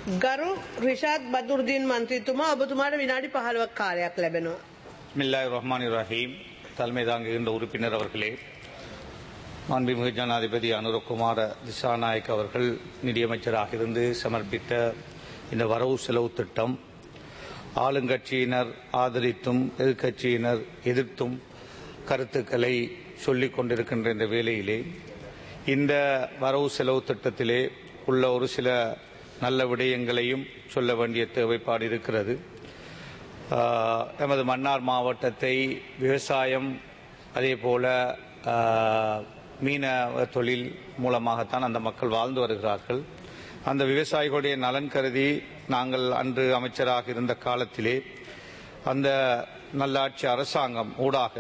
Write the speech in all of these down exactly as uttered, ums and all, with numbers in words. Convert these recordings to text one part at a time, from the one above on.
ගරු රිෂාඩ් බදුරුදීන් මන්ත්‍රීතුමා ඔබතුමාට විනාඩි පහළොවක් කාලයක් ලැබෙනවා. பிஸ்மில்லாஹிர் ரஹ்மானிர் ரஹீம். தலைமை தாங்குகின்ற உறுப்பினர் அவர்களே, மாண்புமிகு ஜனாதிபதி அனுரகுமார திசாநாயக் அவர்கள் நிதியமைச்சராக இருந்து சமர்ப்பித்த இந்த வரவு செலவு திட்டம் ஆளுங்கட்சியினர் ஆதரித்தும் எதிர்க்கட்சியினர் எதிர்த்தும் கருத்துக்களை சொல்லிக் கொண்டிருக்கின்ற இந்த வேளையிலே இந்த வரவு செலவு திட்டத்திலே உள்ள ஒரு சில நல்ல விடயங்களையும் சொல்ல வேண்டிய தேவைப்பாடு இருக்கிறது. எமது மன்னார் மாவட்டத்தை விவசாயம் அதே போல மீனவ தொழில் மூலமாகத்தான் அந்த மக்கள் வாழ்ந்து வருகிறார்கள். அந்த விவசாயிகளுடைய நலன் கருதி நாங்கள் அன்று அமைச்சராக இருந்த காலத்திலே அந்த நல்லாட்சி அரசாங்கம் ஊடாக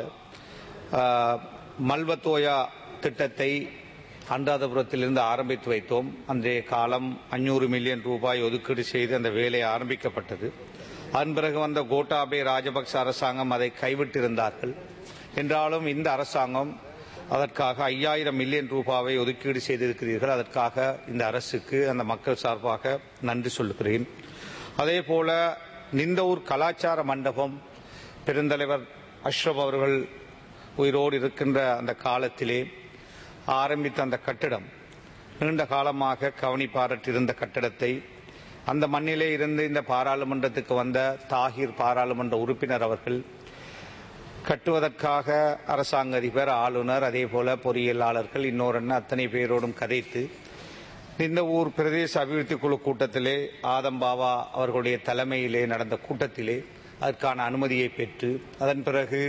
மல்வத்தோயா திட்டத்தை அனுராதபுரத்திலிருந்து ஆரம்பித்து வைத்தோம். அன்றைய காலம் அஞ்சூறு மில்லியன் ரூபாய் ஒதுக்கீடு செய்து அந்த வேலை ஆரம்பிக்கப்பட்டது. அதன் பிறகு வந்த கோட்டாபே ராஜபக்ச அரசாங்கம் அதை கைவிட்டிருந்தார்கள். என்றாலும் இந்த அரசாங்கம் அதற்காக ஐயாயிரம் மில்லியன் ரூபாவை ஒதுக்கீடு செய்திருக்கிறீர்கள். அதற்காக இந்த அரசுக்கு அந்த மக்கள் சார்பாக நன்றி சொல்லுகிறேன். அதே போல நிந்தவூர் கலாச்சார மண்டபம் பெருந்தலைவர் அஷ்ரப் அவர்கள் உயிரோடு இருக்கின்ற அந்த காலத்திலே ஆரம்பித்த அந்த கட்டிடம் நீண்ட காலமாக கவனிப்பாரற்றிருந்த கட்டிடத்தை அந்த மண்ணிலே இருந்து இந்த பாராளுமன்றத்துக்கு வந்த தாகிர் பாராளுமன்ற உறுப்பினர் அவர்கள் கட்டுவதற்காக அரசாங்க அதிபர், ஆளுநர், அதே போல பொறியியலாளர்கள் இன்னொரு அத்தனை பேரோடும் கதைத்து இந்த ஊர் பிரதேச அபிவிருத்தி குழு கூட்டத்திலே ஆதம்பாவா அவர்களுடைய தலைமையிலே நடந்த கூட்டத்திலே அதற்கான அனுமதியை பெற்று அதன் பிறகு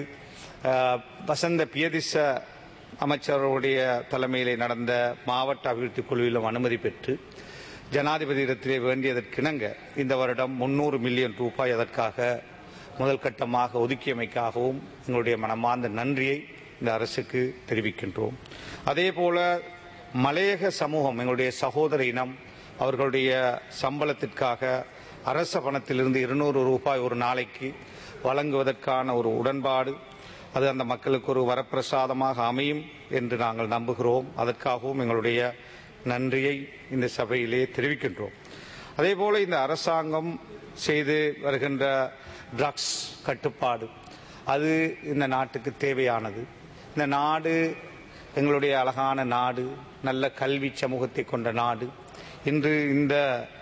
வசந்த பியதிச அமைச்சர்களுடைய தலைமையிலே நடந்த மாவட்ட அபிவிருத்தி குழுவிலும் அனுமதி பெற்று ஜனாதிபதியிடத்திலே வேண்டியதற்கிணங்க இந்த வருடம் முன்னூறு மில்லியன் ரூபாய் அதற்காக முதல் கட்டமாக ஒதுக்கியமைக்காகவும் எங்களுடைய மனமார்ந்த நன்றியை இந்த அரசுக்கு தெரிவிக்கின்றோம். அதே போல மலையக சமூகம் எங்களுடைய சகோதர இனம் அவர்களுடைய சம்பளத்திற்காக அரச பணத்திலிருந்து இருநூறு ரூபாய் ஒரு நாளைக்கு வழங்குவதற்கான ஒரு உடன்பாடு அது அந்த மக்களுக்கு ஒரு வரப்பிரசாதமாக அமையும் என்று நாங்கள் நம்புகிறோம். அதற்காகவும் எங்களுடைய நன்றியை இந்த சபையிலே தெரிவிக்கின்றோம். அதே போல இந்த அரசாங்கம் செய்து வருகின்ற ட்ரக்ஸ் கட்டுப்பாடு அது இந்த நாட்டுக்கு தேவையானது. இந்த நாடு எங்களுடைய அழகான நாடு, நல்ல கல்வி சமூகத்தை கொண்ட நாடு. இன்று இந்த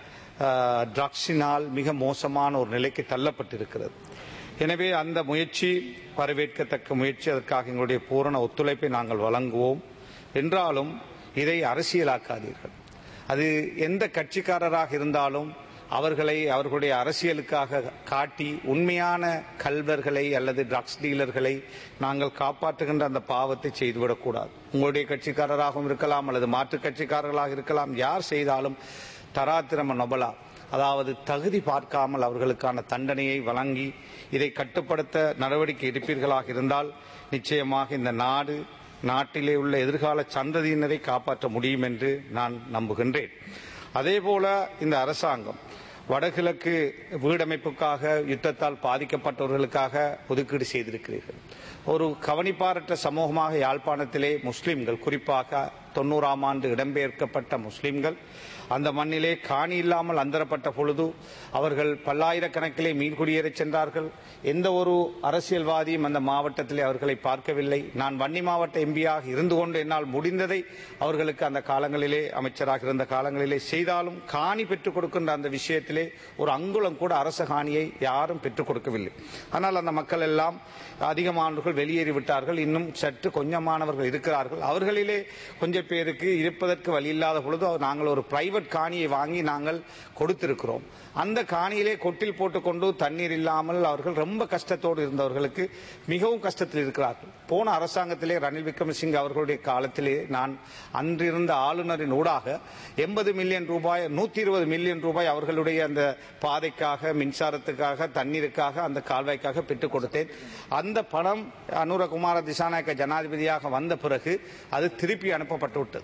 ட்ரக்ஸினால் மிக மோசமான ஒரு நிலைக்கு தள்ளப்பட்டிருக்கிறது. எனவே அந்த முயற்சி வரவேற்கத்தக்க முயற்சி. அதற்காக எங்களுடைய பூரண ஒத்துழைப்பை நாங்கள் வழங்குவோம். என்றாலும் இதை அரசியலாக்காதீர்கள். அது எந்த கட்சிக்காரராக இருந்தாலும் அவர்களை அவர்களுடைய அரசியலுக்காக காட்டி உண்மையான கல்வர்களை அல்லது ட்ரக்ஸ் டீலர்களை நாங்கள் காப்பாற்றுகின்ற அந்த பாவத்தை செய்துவிடக்கூடாது. உங்களுடைய கட்சிக்காரராகவும் இருக்கலாம் அல்லது மாற்றுக் கட்சிக்காரர்களாக இருக்கலாம். யார் செய்தாலும் தராத்திரம நொபலா, அதாவது தகுதி பார்க்காமல் அவர்களுக்கான தண்டனையை வழங்கி இதை கட்டுப்படுத்த நடவடிக்கை எடுப்பீர்களாக இருந்தால் நிச்சயமாக இந்த நாடு நாட்டிலே உள்ள எதிர்கால சந்ததியினரை காப்பாற்ற முடியும் என்று நான் நம்புகின்றேன். அதேபோல இந்த அரசாங்கம் வடகிழக்கு வீடமைப்புக்காக யுத்தத்தால் பாதிக்கப்பட்டவர்களுக்காக ஒதுக்கீடு செய்திருக்கிறீர்கள். ஒரு கவனிப்பாரற்ற சமூகமாக யாழ்ப்பாணத்திலே முஸ்லிம்கள், குறிப்பாக தொண்ணூறாம் ஆண்டு இடம்பெயர்க்கப்பட்ட முஸ்லிம்கள் அந்த மண்ணிலே காணி இல்லாமல் அந்தரப்பட்ட பொழுது அவர்கள் பல்லாயிரக்கணக்கிலே மீன்குடியேறச் சென்றார்கள். எந்த ஒரு அரசியல்வாதியும் அந்த மாவட்டத்திலே அவர்களை பார்க்கவில்லை. நான் வன்னி மாவட்ட எம்பியாக இருந்து கொண்டு என்னால் முடிந்ததை அவர்களுக்கு அந்த காலங்களிலே அமைச்சராக இருந்த காலங்களிலே செய்தாலும் காணி பெற்றுக் கொடுக்கின்ற அந்த விஷயத்திலே ஒரு அங்குலம் கூட அரச காணியை யாரும் பெற்றுக் கொடுக்கவில்லை. ஆனால் அந்த மக்கள் எல்லாம் அதிகமானவர்கள் வெளியேறிவிட்டார்கள். இன்னும் சற்று கொஞ்சமானவர்கள் இருக்கிறார்கள். அவர்களிலே கொஞ்சம் பேருக்கு இருப்பதற்கு வழி இல்லாத பொழுது நாங்கள் ஒரு பிரைவேட் காணியை வாங்கி நாங்கள் கொடுத்திருக்கிறோம். அந்த காணியிலே கொட்டில் போட்டுக்கொண்டு தண்ணீர் இல்லாமல் அவர்கள் ரொம்ப கஷ்டத்தோடு இருந்தவர்களுக்கு மிகவும் கஷ்டத்தில் இருக்கிறார்கள். போன அரசாங்கத்திலே ரணில் விக்ரமசிங்கே அவர்களுடைய காலத்திலே நான் அன்றிருந்த ஆளுநரின் ஊடாக எண்பது மில்லியன் ரூபாய் நூத்தி இருபது மில்லியன் ரூபாய் அவர்களுடைய அந்த பாதைக்காக, மின்சாரத்துக்காக, தண்ணீருக்காக, அந்த கால்வாய்க்காக பெற்றுக் கொடுத்தேன். அந்த பணம் அனுரகுமார திசாநாயக்க ஜனாதிபதியாக வந்த பிறகு அது திருப்பி அனுப்பப்பட்டு விட்டது.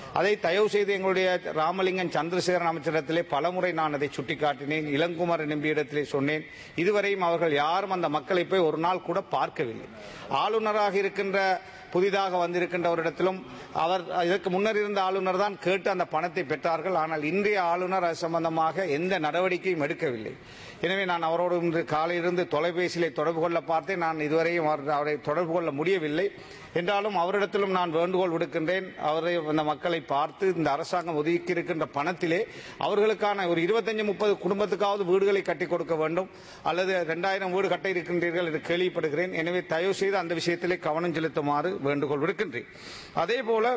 அதை தயவு செய்து எங்களுடைய ராமலிங்கம் சந்திரசேகரன் அமைச்சரிடத்திலே பலமுறை நான் அதை சுட்டிக்காட்டினேன். இளங்குமரன் எம்பியிடத்திலே சொன்னேன். இதுவரையும் அவர்கள் யாரும் அந்த மக்களை போய் ஒரு நாள் கூட பார்க்கவில்லை. ஆளுநராக இருக்கின்ற புதிதாக வந்திருக்கின்றவரிடத்திலும் அவர் இதற்கு முன்னர் இருந்த ஆளுநர் தான் கேட்டு அந்த பணத்தை பெற்றார்கள். ஆனால் இன்றைய ஆளுநர் அது சம்பந்தமாக எந்த நடவடிக்கையும் எடுக்கவில்லை. எனவே நான் அவரோடு இன்று காலையிலிருந்து தொலைபேசியிலே தொடர்பு கொள்ள பார்த்தேன். நான் இதுவரையும் அவரை தொடர்பு கொள்ள முடியவில்லை. என்றாலும் அவரிடத்திலும் நான் வேண்டுகோள் விடுக்கின்றேன். அவரை அந்த மக்களை பார்த்து இந்த அரசாங்கம் ஒதுக்கி இருக்கின்ற பணத்திலே அவர்களுக்கான ஒரு இருபத்தஞ்சு முப்பது குடும்பத்துக்காவது வீடுகளை கட்டி கொடுக்க வேண்டும். அல்லது இரண்டாயிரம் வீடு கட்ட இருக்கின்றீர்கள் என்று கேள்விப்படுகிறேன். எனவே தயவு செய்து அந்த விஷயத்திலே கவனம் செலுத்துமாறு வேண்டுகோள் விடுக்கின்றேன். அதே போல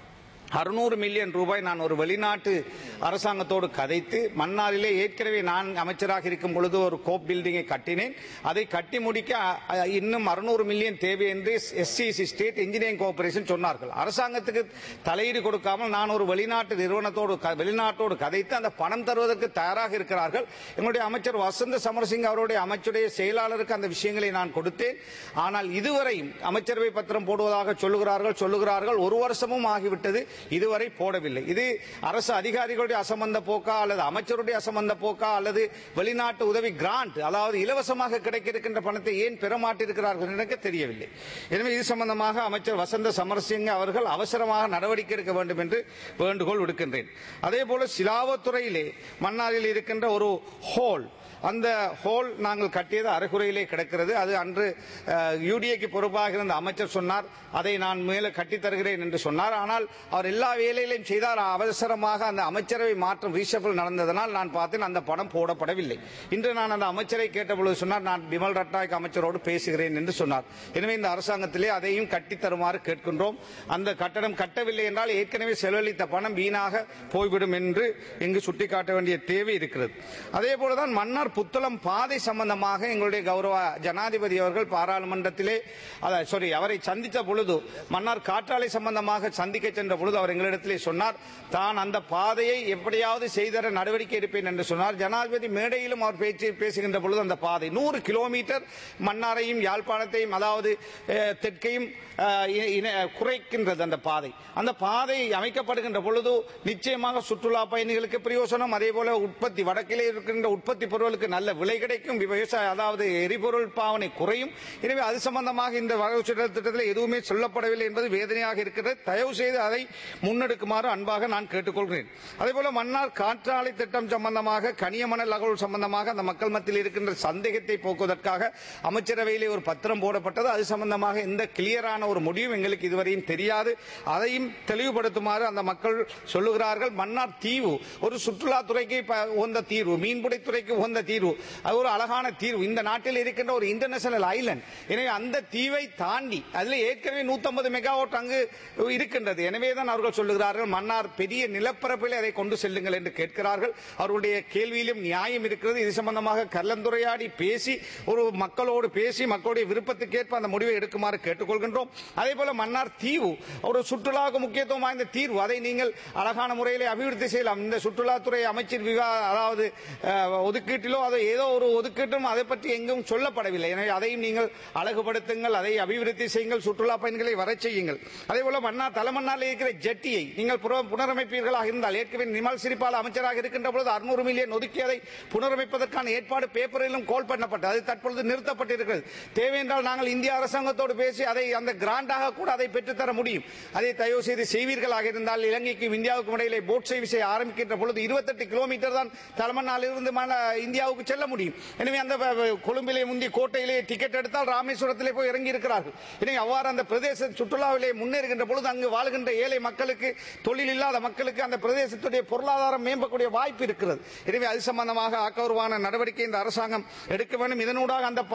அறுநூறு மில்லியன் ரூபாய் நான் ஒரு வெளிநாட்டு அரசாங்கத்தோடு கதைத்து மன்னாரிலே ஏற்கனவே நான் அமைச்சராக இருக்கும் பொழுது ஒரு கோப் பில்டிங்கை கட்டினேன். அதை கட்டி முடிக்க இன்னும் அறுநூறு மில்லியன் தேவை என்று எஸ்சிசி ஸ்டேட் இன்ஜினியரிங் கோஆபரேஷன் சொன்னார்கள். அரசாங்கத்துக்கு தலையீடு கொடுக்காமல் நான் ஒரு வெளிநாட்டு நிறுவனத்தோடு வெளிநாட்டோடு கதைத்து அந்த பணம் தருவதற்கு தயாராக இருக்கிறார்கள். எங்களுடைய அமைச்சர் வசந்த சமரசிங்க அவருடைய அமைச்சருடைய செயலாளருக்கு அந்த விஷயங்களை நான் கொடுத்தேன். ஆனால் இதுவரையும் அமைச்சரவை பத்திரம் போடுவதாக சொல்லுகிறார்கள் சொல்லுகிறார்கள் ஒரு வருஷமும் ஆகிவிட்டது, இதுவரை போடவில்லை. இது அரசு அதிகாரிகளுடைய அசம்பந்த போக்கா அல்லது அமைச்சருடைய அசம்பந்த போக்கா அல்லது வெளிநாட்டு உதவி கிராண்ட் அதாவது இலவசமாக கிடைக்க இருக்கின்ற பணத்தை ஏன் பெற மாட்டிருக்கிறார்கள் எனக்கு தெரியவில்லை. எனவே இது சம்பந்தமாக அமைச்சர் வசந்த சமரசிங்க அவர்கள் அவசரமாக நடவடிக்கை எடுக்க வேண்டும் என்று வேண்டுகோள் விடுக்கின்றேன். அதே போல சிலாவத்துறையிலே மன்னாரில் இருக்கின்ற ஒரு ஹோல், அந்த ஹோல் நாங்கள் கட்டியது அரைகுறையிலே கிடக்கிறது. அது அன்று யூடிஏக்கு பொறுப்பாக இருந்த அமைச்சர் சொன்னார், அதை நான் மேலே கட்டித் தருகிறேன் என்று சொன்னார். ஆனால் அவர் எல்லா வேலைகளையும் செய்தார். அவசரமாக அந்த அமைச்சரவை மாற்றம் ரீஷபிள் நடந்ததனால் நான் பார்த்தேன் அந்த பணம் போடப்படவில்லை. இன்று நான் அந்த அமைச்சரை கேட்டபொழுது சொன்னார், நான் பிமல் ரட்நாயக் அமைச்சரோடு பேசுகிறேன் என்று சொன்னார். எனவே இந்த அரசாங்கத்திலே அதையும் கட்டித் தருமாறு கேட்கின்றோம். அந்த கட்டடம் கட்டவில்லை என்றால் ஏற்கனவே செலவழித்த பணம் வீணாக போய்விடும் என்று இங்கு சுட்டிக்காட்ட வேண்டிய தேவை இருக்கிறது. அதே போலதான் மன்னார் புத்தளம் பாதை சம்பந்தமாக எங்களுடைய கௌரவ ஜனாதிபதி அவர்கள் பாராளுமன்றத்திலே சாரி அவரை சந்தித்த பொழுது மன்னார் காற்றாலை சம்பந்தமாக சந்திக்க சென்ற பொழுது அவர் எங்களிடத்திலே சொன்னார், தான் அந்த பாதையை எப்படியாவது செய்தர நடவடிக்கை எடுப்பேன் என்று சொன்னார். ஜனாதிபதி மேடையிலும் அவர் பேச்சு பேசுகின்ற பொழுது அந்த பாதை நூறு கிலோமீட்டர் மன்னாரையும் யாழ்ப்பாணத்தையும் அதாவது தெற்கையும் குறைக்கின்றது. அந்த பாதை அந்த பாதை அமைக்கப்படுகின்ற பொழுது நிச்சயமாக சுற்றுலா பயணிகளுக்கு பிரயோசனம், அதே போல உற்பத்தி வடக்கிலே இருக்கின்ற உற்பத்தி பொருட்களுக்கு நல்ல விலை கிடைக்கும், விவசாய அதாவது எரிபொருள் பாவனை குறையும். எனவே அது சம்பந்தமாக இந்த வரவு செலவு திட்டத்தில் எதுவுமே சொல்லப்படவில்லை என்பது வேதனையாக இருக்கிறது. தயவு செய்து அதை முன்னெடுக்குமாறு அன்பாக நான் கேட்டுக்கொள்கிறேன். அதேபோல மன்னார் காற்றாலை திட்டம் சம்பந்தமாக கனியமணல் அகழ்வு சம்பந்தமாக அந்த மக்கள் மத்தியில் இருக்கின்ற சந்தேகத்தை போக்குவதற்காக அமைச்சரவையிலே ஒரு பத்திரம் போடப்பட்டது. அது சம்பந்தமாக எந்த கிளியரான ஒரு முடிவும் எங்களுக்கு இதுவரையும் தெரியாது. அதையும் தெளிவுபடுத்துமாறு அந்த மக்கள் சொல்லுகிறார்கள். மன்னார் தீவு ஒரு சுற்றுலாத்துறைக்கு உகந்த தீர்வு, மீன்பிடித்துறைக்கு உகந்த தீர்வு, அது ஒரு அழகான தீர்வு. இந்த நாட்டில் இருக்கின்ற ஒரு இன்டர்நேஷனல் ஐலண்ட். எனவே அந்த தீவை தாண்டி அதில் ஏற்கனவே நூத்தி ஐம்பது மெகாவாட் அங்கு இருக்கின்றது. எனவேதான் அவர்கள் சொல்லுகிறார்கள் மன்னார் பெரிய நிலப்பரப்பில் அதை கொண்டு செல்லுங்கள் என்று கேட்கிறார்கள். அவருடைய கேள்வியிலும் நியாயம் இருக்கிறது. இது சம்பந்தமாக கலந்துரையாடி பேசி ஒரு மக்களோடு பேசி மக்களுடைய விருப்பத்துக்கேற்ப அந்த முடிவை எடுக்குமாறு கேட்டுக்கொள்கின்றோம். அதே போல மன்னார் தீவு ஒரு சுற்றுலாவுக்கு முக்கியத்துவம் வாய்ந்த தீர்வு. அதை நீங்கள் அழகான முறையில் அபிவிருத்தி செய்யலாம். இந்த சுற்றுலாத்துறை அமைச்சர் அதாவது ஒதுக்கீட்டிலோ அதை ஏதோ ஒரு ஒதுக்கீட்டும் அதை பற்றி எங்கும் சொல்லப்படவில்லை. எனவே அதையும் நீங்கள் அழகுபடுத்துங்கள், அதை அபிவிருத்தி செய்யுங்கள், சுற்றுலா பயணிகளை வர செய்யுங்கள். அதே போல மன்னார் தலைமன்னாரில் இருக்கிற ஜெட்டியை நீங்கள் புனரமைப்பீர்களாக இருந்தால் ஏற்கனவே நிமல் சிறிபால அமைச்சராக இருக்கின்ற பொழுது அறுநூறு மில்லியன் ஒதுக்கி அதை புனரமைப்பதற்கான ஏற்பாடு பேப்பரிலும் கோல் பண்ணப்பட்டது. அது தற்பொழுது நிறுத்தப்பட்டிருக்கிறது. தேவை என்றால் நாங்கள் இந்திய அரசாங்கத்தோடு பேசி அதை அந்த கிராண்டாக கூட அதை பெற்றுத்தர முடியும். அதை தயவு செய்து செய்வீர்களாக இருந்தால் இலங்கைக்கும் இந்தியாவுக்கும் இடையிலே போட் சேவை ஆரம்பிக்கின்ற பொழுது இருபத்தெட்டு கிலோமீட்டர் தான் தலைமன்னாரில் இருந்து இந்தியாவுக்கு செல்ல முடியும். எனவே அந்த கொழும்பிலே முந்தி கோட்டையிலே டிக்கெட் எடுத்தால் ராமேஸ்வரத்திலே போய் இறங்கி இருக்கிறார்கள். எனவே அவ்வாறு அந்த பிரதேச சுற்றுலாவிலே முன்னேறுகின்ற பொழுது அங்கு வாழ்கின்ற ஏழை மக்களுக்கு, தொழில் இல்லாத மக்களுக்கு அந்த பிரதேசத்துடைய பொருளாதாரம் மேம்படக்கூடிய வாய்ப்பு இருக்கிறது. எனவே அது சம்பந்தமாக ஆக்கபூர்வமான நடவடிக்கை இந்த அரசாங்கம் எடுக்க வேண்டும். இதனூடாக அந்த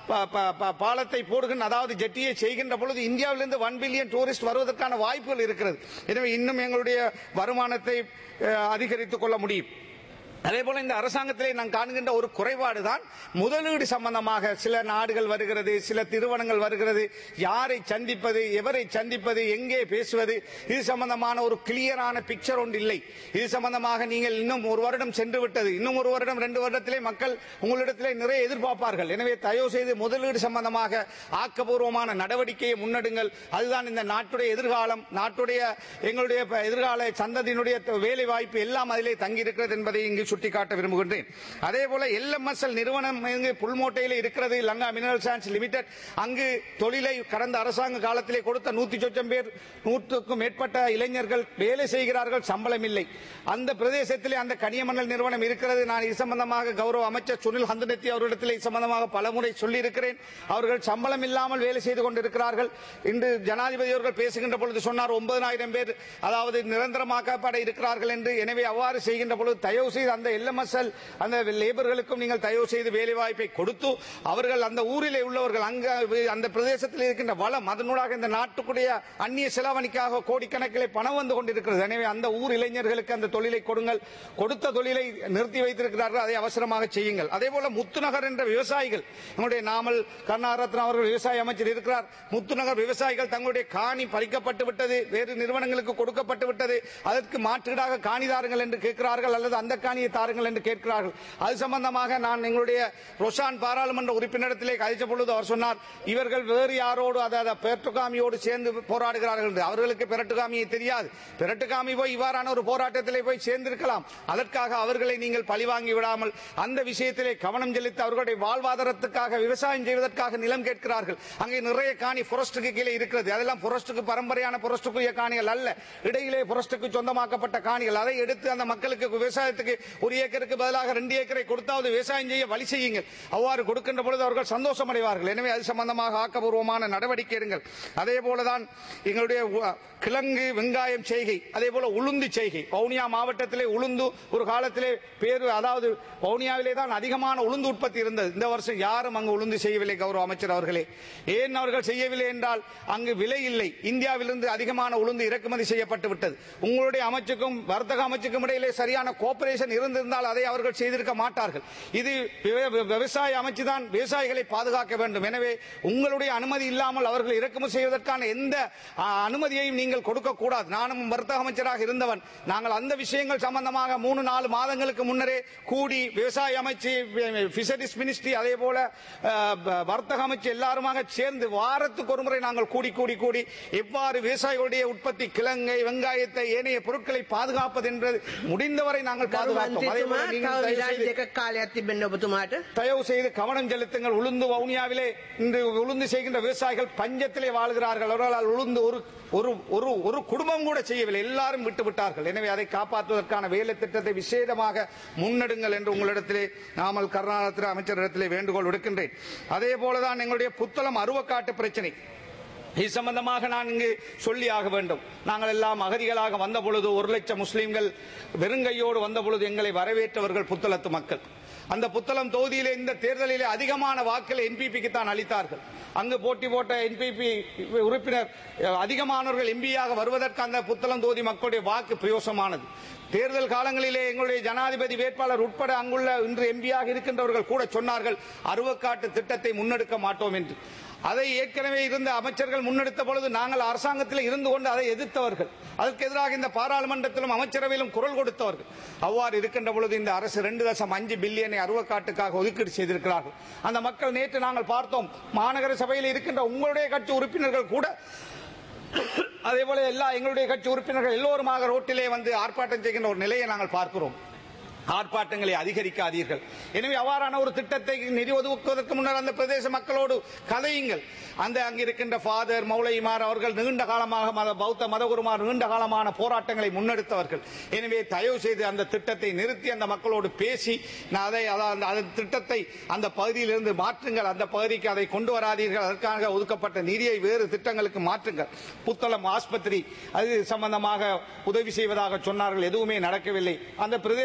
பாலத்தை போடுகின்ற அதாவது ஜெட்டியை செய்கின்ற பொழுது இந்தியாவிலிருந்து ஒன் பில்லியன் டூரிஸ்ட் வருவதற்கான வாய்ப்புகள் இருக்கிறது. எனவே இன்னும் எங்களுடைய வருமானத்தை அதிகரித்துக் கொள்ள முடியும். அதே போல இந்த அரசாங்கத்திலே நான் காணுகின்ற ஒரு குறைபாடுதான் முதலீடு சம்பந்தமாக சில நாடுகள் வருகிறது, சில நிறுவனங்கள் வருகிறது, யாரை சந்திப்பது, எவரை சந்திப்பது, எங்கே பேசுவது, இது சம்பந்தமான ஒரு கிளியரான பிக்சர் ஒன்று இல்லை. இது சம்பந்தமாக நீங்கள் இன்னும் ஒரு வருடம் சென்று விட்டது, இன்னும் ஒரு வருடம் ரெண்டு வருடத்திலே மக்கள் உங்களிடத்திலே நிறைய எதிர்பார்ப்பார்கள். எனவே தயவு செய்து முதலீடு சம்பந்தமாக ஆக்கப்பூர்வமான நடவடிக்கையை முன்னெடுங்கள். அதுதான் இந்த நாட்டுடைய எதிர்காலம், நாட்டுடைய எங்களுடைய எதிர்கால சந்ததியினுடைய வேலை வாய்ப்பு எல்லாம் அதிலே தங்கியிருக்கிறது என்பதை இங்கு சுட்டிக்காட்ட விரும்புகின்றேன். அதே போல எல் எம் எஸ் எல் நிறுவனம் புல்மோட்டையில் இருக்கிறது, லங்கா மினரல் சான்ஸ் லிமிடெட். அங்கு தொழிலை கடந்த அரசாங்க காலத்திலே கொடுத்த நூத்தி சொச்சம் பேர், நூற்றுக்கும் மேற்பட்ட இளைஞர்கள் வேலை செய்கிறார்கள், சம்பளம் இல்லை. அந்த பிரதேசத்திலே அந்த கனியமணல் நிறுவனம் இருக்கிறது. நான் இது சம்பந்தமாக கௌரவ அமைச்சர் சுனில் ஹந்தனத்தி அவர்களிடத்தில் இது சம்பந்தமாக பலமுறை சொல்லியிருக்கிறேன். அவர்கள் சம்பளம் இல்லாமல் வேலை செய்து கொண்டிருக்கிறார்கள். இன்று ஜனாதிபதி அவர்கள் பேசுகின்ற பொழுது சொன்னார் ஒன்பதாயிரம் பேர் அதாவது நிரந்தரமாக்கப்பட இருக்கிறார்கள் என்று. எனவே அவ்வாறு செய்கின்ற பொழுது தயவு செய்து அந்த எல் எம் எஸ் எல் அந்த லேபர்களுக்கும் நீங்கள் தயவு செய்து வேலை வாய்ப்பை கொடுத்து அவர்கள் அந்த ஊரிலே உள்ளவர்கள் அங்க அந்த பிரதேசத்தில் இருக்கின்ற வளம் அதனூடாக இந்த நாட்டுக்குடைய அந்நிய செலவணிக்காக கோடிக்கணக்கிலே பணம் வந்து கொண்டிருக்கிறது. எனவே அந்த ஊர் இளைஞர்களுக்கு அந்த தொழிலை கொடுங்கள். கொடுத்த தொழிலை நிறுத்தி வைத்திருக்கிறார்கள், அதை அவசரமாக செய்யுங்கள். அதே போல முத்துநகர் என்ற விவசாயிகள், நம்முடைய நாமல் கருணாரத்னம் அவர்கள் விவசாய அமைச்சர் இருக்கிறார். முத்துநகர் விவசாயிகள் தங்களுடைய காணி பறிக்கப்பட்டு விட்டது, வேறு நிறுவனங்களுக்கு கொடுக்கப்பட்டு விட்டது, அதற்கு மாற்றீடாக காணிதாருங்கள் என்று கேட்கிறார்கள், அல்லது அந்த காணியை தாருங்கள் என்று கேட்கிறார்கள். அது சம்பந்தமாக நான் எங்களுடைய ரொஷான் பாராளுமன்ற உறுப்பினரிடத்திலே கழிச்ச பொழுது அவர் சொன்னார், இவர்கள் வேறு யாரோடு அதாவது பெரட்டுகாமியோடு சேர்ந்து போராடுகிறார்கள் என்று. அவர்களுக்கு பெரட்டுகாமியை தெரியாது. பெரட்டுகாமி போய் இவ்வாறான ஒரு போராட்டத்திலே போய் சேர்ந்திருக்கலாம். அதற்காக அவர்களை நீங்கள் பழிவாங்கி விடாமல் அந்த விஷயத்திலே கவனம் செலுத்தி அவர்களுடைய வாழ்வாதாரத்துக்காக விவசாயம் செய்வதற்காக நிலம் கேட்கிறார்கள். அங்கே நிறைய காணி புரஸ்டுக்கு கீழே இருக்கிறது. அதெல்லாம் புரஸ்டுக்கு பரம்பரையான புரஸ்டுக்குரிய காணிகள் அல்ல, இடையிலே புரஸ்டுக்கு சொந்தமாக்கப்பட்ட காணிகள். அதை எடுத்து அந்த மக்களுக்கு விவசாயத்துக்கு ஒரு ஏக்கருக்கு பதிலாக ரெண்டு ஏக்கரை கொடுத்தாவது விவசாயம் செய்ய வழி செய்யுங்கள். அவ்வாறு கொடுக்கின்ற பொழுது அவர்கள் சந்தோஷம் அடைவார்கள். எனவே அது சம்பந்தமாக ஆக்கப்பூர்வமான நடவடிக்கை எடுங்கள். அதே போலதான் எங்களுடைய கிழங்கு வெங்காயம் செய்கை, அதே போல உளுந்து செய்கை. வவுனியா மாவட்டத்திலே உளுந்து ஒரு காலத்திலே பேரு, அதாவது வவுனியாவிலே தான் அதிகமான உளுந்து உற்பத்தி இருந்தது. இந்த வருஷம் யாரும் அங்கு உளுந்து செய்யவில்லை. கௌரவ அமைச்சர் அவர்களே, ஏன் அவர்கள் செய்யவில்லை என்றால் அங்கு விலை இல்லை. இந்தியாவிலிருந்து அதிகமான உளுந்து இறக்குமதி செய்யப்பட்டு விட்டது. உங்களுடைய அமைச்சுக்கும் வர்த்தக அமைச்சுக்கும் இடையிலே சரியான கோஆபரேஷன் இருந்திருந்தால் அதை அவர்கள் செய்திருக்க மாட்டார்கள். இது விவசாய அமைச்சு தான் விவசாயிகளை பாதுகாக்க வேண்டும். எனவே உங்களுடைய அனுமதி இல்லாமல் அவர்கள் இறக்குமதி செய்வதற்கான எந்த அனுமதியையும் நீங்கள் கொடுக்க கூடாது. நானும் வர்த்தக அமைச்சராக இருந்தவன். நாங்கள் அந்த விஷயங்கள் சம்பந்தமாக மூணு நாலு மாதங்களுக்கு முன்னரே கூடி விவசாய அமைச்சு, பிஷரிஸ் மினிஸ்ட்ரி, அதே போல வர்த்தக அமைச்சு எல்லாருமாக சேர்ந்து வாரத்துக்கு ஒரு முறை நாங்கள் கூடி கூடி கூடி எவ்வாறு விவசாயிகளுடைய உற்பத்தி கிழங்கை வெங்காயத்தை ஏனைய பொருட்களை பாதுகாப்பது என்பது முடிந்தவரை நாங்கள் பாதுகாப்போம். தயவு செய்து கவனம் செலுத்துங்கள். உளுந்து வவுனியாவிலே இன்று உளுந்து செய்கின்ற விவசாயிகள் பஞ்சத்திலே வாழ்கிறார்கள். அவர்களால் உளுந்து ஒரு ஒரு ஒரு குடும்பம் கூட செய்யவில்லை, எல்லாரும் விட்டு விட்டார்கள். எனவே அதை காப்பாற்றுவதற்கான வேலை திட்டத்தை விசேடமாக முன்னெடுங்கள் என்று உங்களிடத்திலே நாமல் கருணாரத்ன அமைச்சரிடத்திலே வேண்டுகோள் விடுக்கின்றேன். அதே போலதான் எங்களுடைய புத்தளம் அருவக்காட்டு பிரச்சனை. இது சம்பந்தமாக நான் இங்கு சொல்லி ஆக வேண்டும். நாங்கள் எல்லாம் அகதிகளாக வந்த பொழுது ஒரு லட்சம் முஸ்லீம்கள் வெறுங்கையோடு வந்த பொழுது எங்களை வரவேற்றவர்கள் புத்தளத்து மக்கள். அந்த புத்தளம் தொகுதியிலே இந்த தேர்தலிலே அதிகமான வாக்குகளை என்பிபிக்கு தான் அளித்தார்கள். அங்கு போட்டி போட்ட என்பிபி உறுப்பினர் அதிகமானவர்கள் எம்பியாக வருவதற்கு அந்த புத்தளம் தொகுதி மக்களுடைய வாக்கு பிரயோசமானது. தேர்தல் காலங்களிலே எங்களுடைய ஜனாதிபதி வேட்பாளர் உட்பட அங்குள்ள இன்று எம்பியாக இருக்கின்றவர்கள் கூட சொன்னார்கள், அருவக்காட்டு திட்டத்தை முன்னெடுக்க மாட்டோம் என்று. அதை ஏற்கனவே இருந்த அமைச்சர்கள் முன்னெடுத்த பொழுது நாங்கள் அரசாங்கத்தில் இருந்து கொண்டு அதை எதிர்த்தவர்கள். அதற்கு எதிராக இந்த பாராளுமன்றத்திலும் அமைச்சரவையிலும் குரல் கொடுத்தவர்கள். அவ்வாறு இருக்கின்ற பொழுது இந்த அரசு ரெண்டு தசம் அஞ்சு பில்லியனை அருவக்காட்டுக்காக ஒதுக்கீடு செய்திருக்கிறார்கள். அந்த மக்கள் நேற்று நாங்கள் பார்த்தோம், மாநகர சபையில் இருக்கின்ற உங்களுடைய கட்சி உறுப்பினர்கள் கூட அதே போல எல்லா எங்களுடைய கட்சி உறுப்பினர்கள் எல்லோருமாக ரோட்டிலே வந்து ஆர்ப்பாட்டம் செய்கின்ற ஒரு நிலையை நாங்கள் பார்க்கிறோம். ஆர்ப்பாட்டங்களை அதிகரிக்காதீர்கள். எனவே அவ்வாறான ஒரு திட்டத்தை நிதி ஒதுக்குவதற்கு முன்னர் அந்த பிரதேச மக்களோடு கதையுங்கள். அந்த அங்கிருக்கின்ற ஃபாதர் மௌலைமார் அவர்கள் நீண்ட காலமாக பௌத்த மதகுருமார் நீண்ட காலமான போராட்டங்களை முன்னெடுத்தவர்கள். எனவே தயவு செய்து அந்த திட்டத்தை நிறுத்தி அந்த மக்களோடு பேசி அதை அந்த திட்டத்தை அந்த பகுதியிலிருந்து மாற்றுங்கள். அந்த பகுதிக்கு அதை கொண்டு வராதீர்கள். அதற்காக ஒதுக்கப்பட்ட நிதியை வேறு திட்டங்களுக்கு மாற்றுங்கள். புத்தளம் ஆஸ்பத்திரி அது சம்பந்தமாக உதவி செய்வதாக சொன்னார்கள், எதுவுமே நடக்கவில்லை. அந்த பிரதேசத்தில்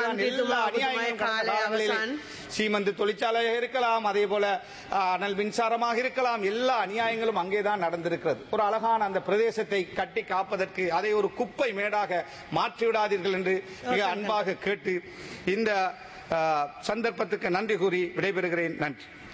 அங்கேதான் எல்லா அநியாயங்களும் கடந்த காலங்களில் சீமந்து தொழிற்சாலையாக இருக்கலாம், அதே போல அனல் மின்சாரமாக இருக்கலாம், எல்லா அநியாயங்களும் அங்கேதான் நடந்திருக்கிறது. ஒரு அழகான அந்த பிரதேசத்தை கட்டி காப்பதற்கு அதை ஒரு குப்பை மேடாக மாற்றிவிடாதீர்கள் என்று மிக அன்பாக கேட்டு இந்த சந்தர்ப்பத்துக்கு நன்றி கூறி விடைபெறுகிறேன். நன்றி.